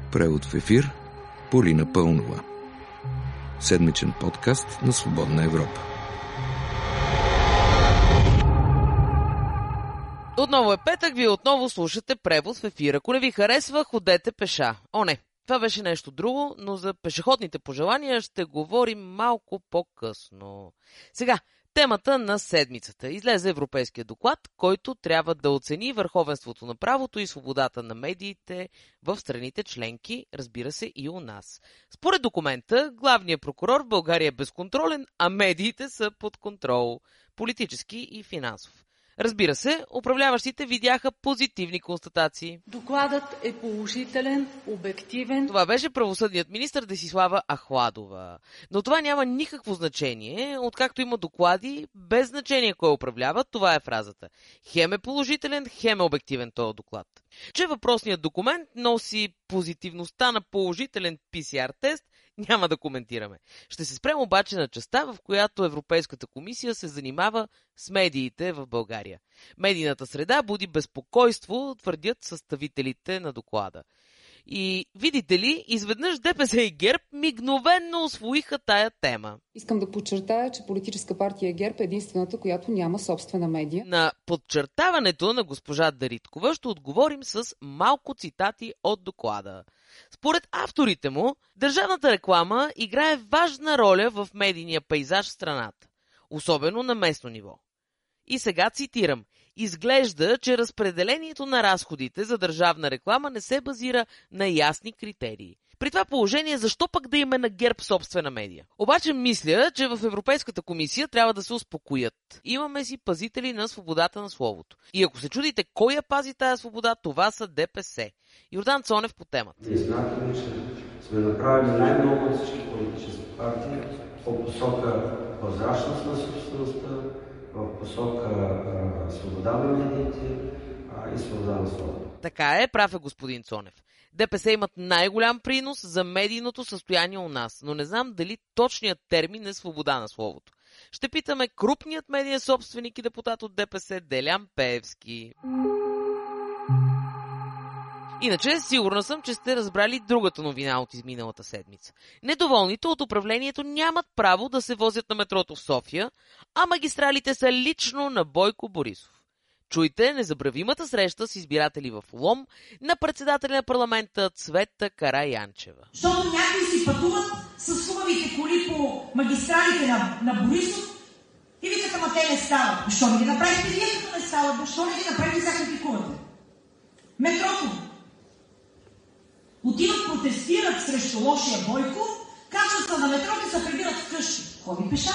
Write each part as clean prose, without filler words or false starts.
Превод в ефир Полина Пълнова. Седмичен подкаст на Свободна Европа. Отново е петък, вие отново слушате Превод в ефир. Ако не ви харесва, ходете пеша. О, не, това беше нещо друго, но за пешеходните пожелания ще говорим малко по-късно. Сега, темата на седмицата. Излезе европейския доклад, който трябва да оцени върховенството на правото и свободата на медиите в страните членки, разбира се и у нас. Според документа, главният прокурор в България е безконтролен, а медиите са под контрол, политически и финансов. Разбира се, управляващите видяха позитивни констатации. Докладът е положителен, обективен. Това беше правосъдният министър Десислава Ахладова. Но това няма никакво значение, откакто има доклади, без значение кой управлява, това е фразата. Хем е положителен, хем е обективен този доклад. Че въпросният документ носи позитивността на положителен PCR тест, няма да коментираме. Ще се спрем обаче на частта, в която Европейската комисия се занимава с медиите в България. Медийната среда буди безпокойство, твърдят съставителите на доклада. И видите ли, изведнъж ДПС и ГЕРБ мигновенно усвоиха тая тема. Искам да подчертая, че политическа партия ГЕРБ е единствената, която няма собствена медия. На подчертаването на госпожа Дариткова ще отговорим с малко цитати от доклада. Според авторите му, държавната реклама играе важна роля в медийния пейзаж в страната, особено на местно ниво. И сега цитирам: изглежда, че разпределението на разходите за държавна реклама не се базира на ясни критерии. При това положение, защо пък да има на ГЕРБ собствена медия? Обаче мисля, че в Европейската комисия трябва да се успокоят. Имаме си пазители на свободата на словото. И ако се чудите кой я пази тая свобода, това са ДПС. Йордан Цонев по темата. Ние смятаме, че сме направили най-много от всички политически партии по посока прозрачност на собствеността, в посока свобода на медиите и свобода на словото. Така е, прав е господин Цонев. ДПС имат най-голям принос за медийното състояние у нас, но не знам дали точният термин е свобода на словото. Ще питаме крупният медиен собственик и депутат от ДПС Делян Пеевски. Иначе, сигурна съм, че сте разбрали другата новина от изминалата седмица. Недоволните от управлението нямат право да се возят на метрото в София, а магистралите са лично на Бойко Борисов. Чуйте незабравимата среща с избиратели в Лом на председателя на парламента Цвета Караянчева. Защото някои си пътуват с хубавите коли по магистралите на Борисов и викат, ама те не стават. Защо не ги направите вие, като не стават? Защо не ги направите, сега критикувате? Метрото. Отиват, протестират срещу лошия Бойко, качват се на метрото и се прибират вкъщи. Ходи пеша.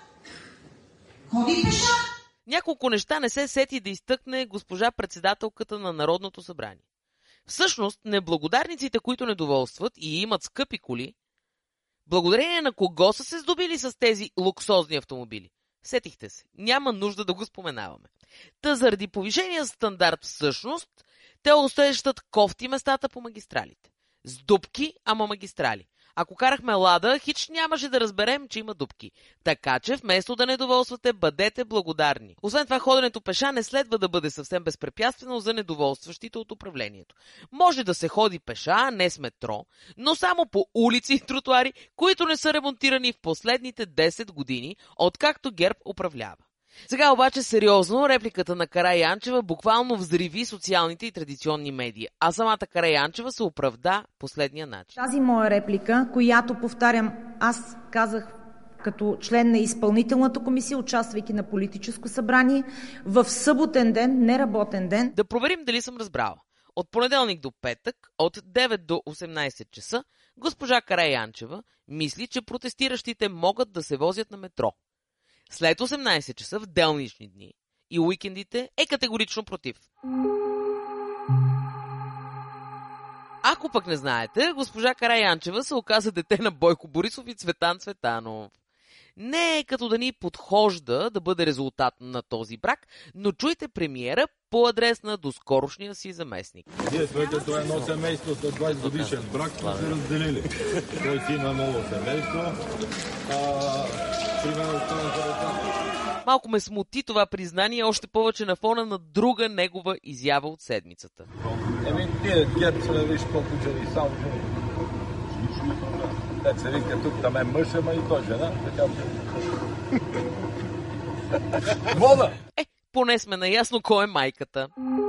Ходи пеша. Няколко неща не се сети да изтъкне госпожа председателката на Народното събрание. Всъщност, неблагодарниците, които недоволстват и имат скъпи коли, благодарение на кого са се здобили с тези луксозни автомобили? Сетихте се, няма нужда да го споменаваме. Та заради повишения стандарт всъщност, те усещат кофти местата по магистралите. С дупки, ама магистрали. Ако карахме Лада, хич нямаше да разберем, че има дупки. Така че, вместо да недоволствате, бъдете благодарни. Освен това, ходенето пеша не следва да бъде съвсем безпрепятствено за недоволстващите от управлението. Може да се ходи пеша, не с метро, но само по улици и тротуари, които не са ремонтирани в последните 10 години, откакто ГЕРБ управлява. Сега обаче сериозно, репликата на Караянчева буквално взриви социалните и традиционни медии, а самата Караянчева се оправда последния начин. Тази моя реплика, която, повтарям, аз казах като член на изпълнителната комисия, участвайки на политическо събрание, в съботен ден, неработен ден. Да проверим дали съм разбрала. От понеделник до петък, от 9 до 18 часа, госпожа Караянчева мисли, че протестиращите могат да се возят на метро. След 18 часа в делнични дни и уикендите е категорично против. Ако пък не знаете, госпожа Караянчева се оказа дете на Бойко Борисов и Цветан Цветанов. Не е като да ни подхожда да бъде резултат на този брак, но чуйте премиера по адрес на доскорошния си заместник. Вие сте това едно семейство с 20 годишен брак, сме се разделили. Той си има ново семейство. Малко ме смути това признание, още повече на фона на друга негова изява от седмицата. Тия гербцове, виж колко жени, само жени. Те се вика тук, там е мъж, ама и той жена, така. Вода! Поне сме наясно кой е майката.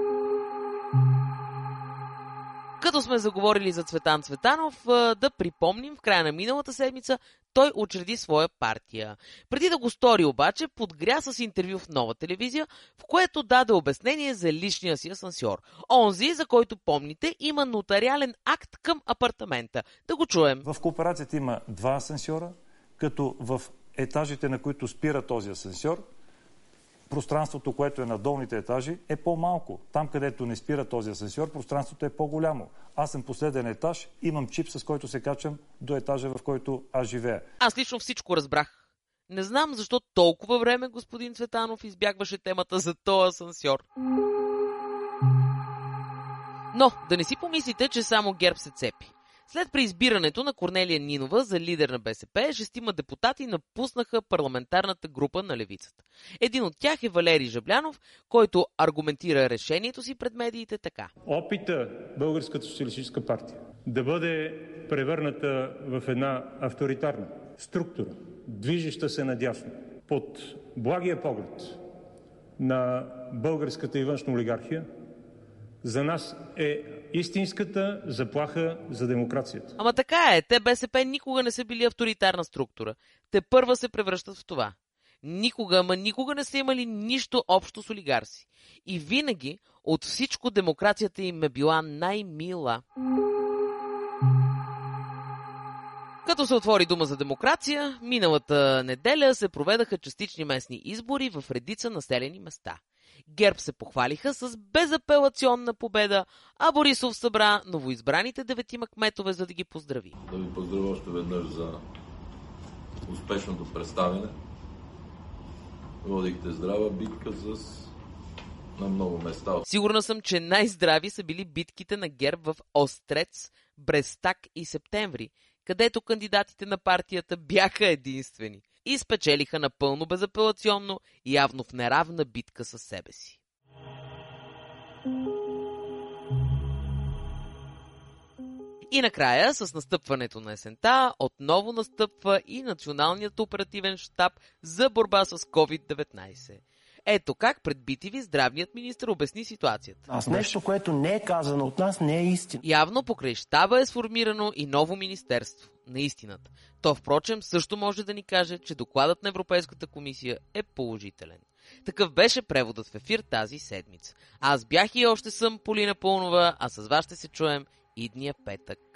Като сме заговорили за Цветан Цветанов, да припомним, в края на миналата седмица той учреди своя партия. Преди да го стори обаче, подгря с интервю в Нова телевизия, в което даде обяснение за личния си асансьор. Онзи, за който помните, има нотариален акт към апартамента. Да го чуем. В кооперацията има 2 асансьора, като в етажите, на които спира този асансьор, пространството, което е на долните етажи, е по-малко. Там, където не спира този асансьор, пространството е по-голямо. Аз съм последен етаж, имам чип, с който се качвам до етажа, в който аз живея. Аз лично всичко разбрах. Не знам защо толкова време господин Цветанов избягваше темата за този асансьор. Но да не си помислите, че само ГЕРБ се цепи. След преизбирането на Корнелия Нинова за лидер на БСП, 6 депутати напуснаха парламентарната група на левицата. Един от тях е Валери Жаблянов, който аргументира решението си пред медиите така. Опита Българската социалистическа партия да бъде превърната в една авторитарна структура, движеща се надясно, под благия поглед на българската и външна олигархия, за нас е истинската заплаха за демокрацията. Ама така е, те БСП никога не са били авторитарна структура. Те първа се превръщат в това. Никога не са имали нищо общо с олигарси. И винаги от всичко демокрацията им е била най-мила. Като се отвори дума за демокрация, миналата неделя се проведаха частични местни избори в редица населени места. ГЕРБ се похвалиха с безапелационна победа, а Борисов събра новоизбраните 9 кметове, за да ги поздрави. Да ви поздравя още веднъж за успешното представяне. Водихте здрава битка на много места. Сигурна съм, че най-здрави са били битките на ГЕРБ в Острец, Брестак и Септември, където кандидатите на партията бяха единствени и спечелиха напълно безапелационно, явно в неравна битка със себе си. И накрая, с настъпването на есента, отново настъпва и Националният оперативен щаб за борба с COVID-19. Ето как пред BTV здравният министър обясни ситуацията. Нещо, което не е казано от нас, не е истина. Явно покрай щаба е сформирано и ново министерство на истината. То, впрочем, също може да ни каже, че докладът на Европейската комисия е положителен. Такъв беше преводът в ефир тази седмица. Аз бях и още съм Полина Пълнова, а с вас ще се чуем идния петък.